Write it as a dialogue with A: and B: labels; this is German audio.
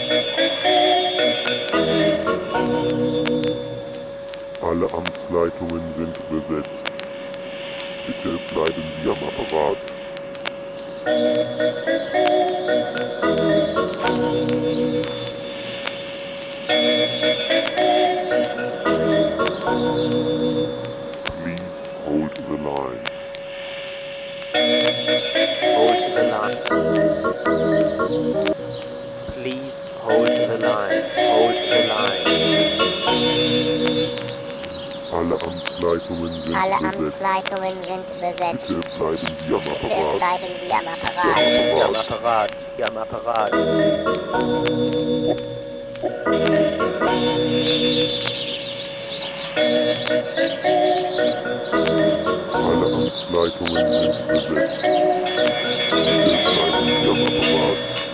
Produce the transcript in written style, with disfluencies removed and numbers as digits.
A: Alle Amtsleitungen sind besetzt. Bitte bleiben Sie am Apparat. Please hold the line.
B: Hold the line. Please hold the line. Hold the line.
A: Alle Amtsleitungen sind
C: Alle
A: besetzt.
C: Amtsleitungen sind besetzt.
A: Bitte bleiben Sie am
C: Bitte
A: Apparat.
C: bleiben Sie am Apparat.
B: Hier am Apparat. Hier am Apparat.
A: Alle Amtsleitungen sind besetzt. Bitte bleiben Sie am Apparat.